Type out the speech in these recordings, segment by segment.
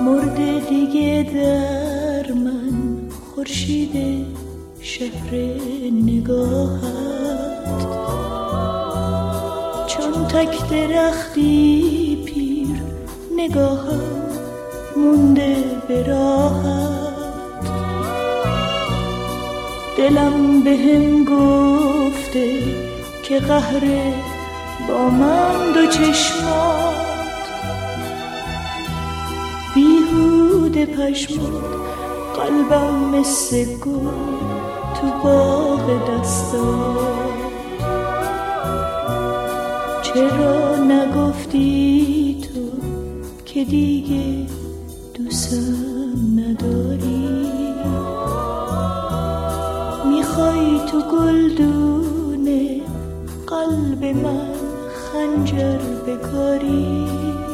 مرده دیگه در من خورشید شهر نگاهت، چون تک درختی پیر نگاهم مونده به راحت. دلم بهم گفته که قهر با من دو چشمات، بیهوده پشمات قلبم مثل گل تو باغ دستات. چرا نگفتی تو که دیگه دوستم نداری؟ میخوای تو گلدونه قلب من خنجر بکاری؟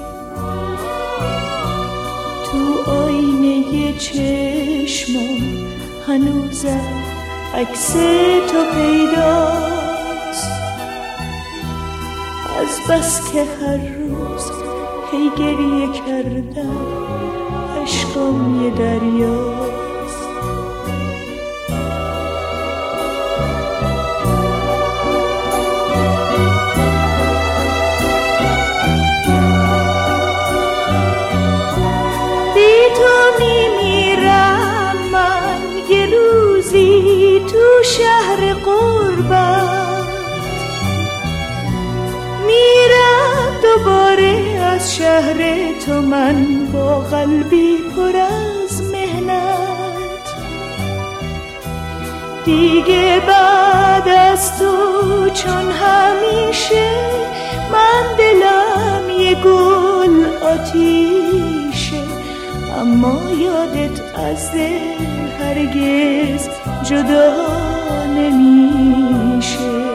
تو آینه چشمم هنوزم عکس تو پیداست، از بس که هر روز هی گریه کردم عشقم یه دریاست. تو شهر قربت میرم دوباره از شهر تو، من با قلبی پر از مهنت. دیگه بعد از تو چون همیشه من دلم یه گل آتیشه، اما یادت از دل هرگز جدا نمیشه.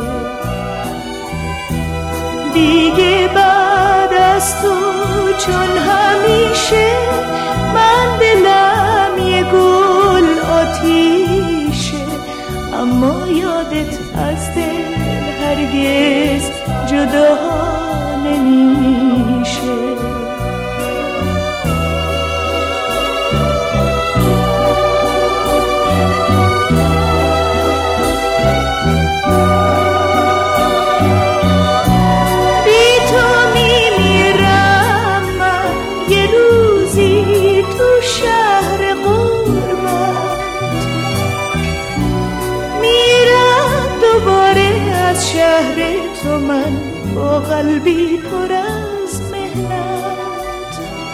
دیگه بعد از تو چون همیشه من دلم یه گل آتیشه، اما یادت از دل هرگز جدا نمیشه. شهر تو من با قلبی پر از مهنت.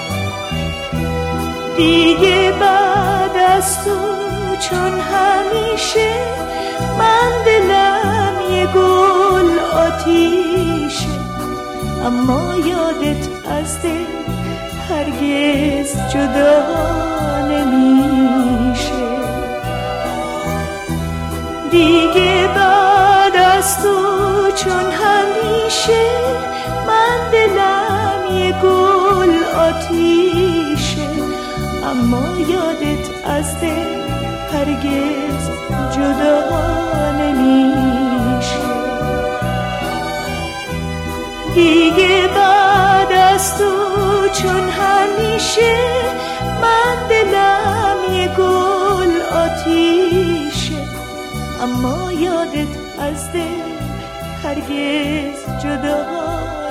دیگه بعد از تو چون همیشه من دلم یه گل آتیشه، اما یادت از دل هرگز جدا نمیشه. دیگه بعد از تو چون همیشه من دلم یه گل آتیشه، اما یادت از دل هرگز جدا نمیشه. دیگه بعد از تو چون همیشه من دلم یه گل آتیشه، اما یادت از دل هرگز جدا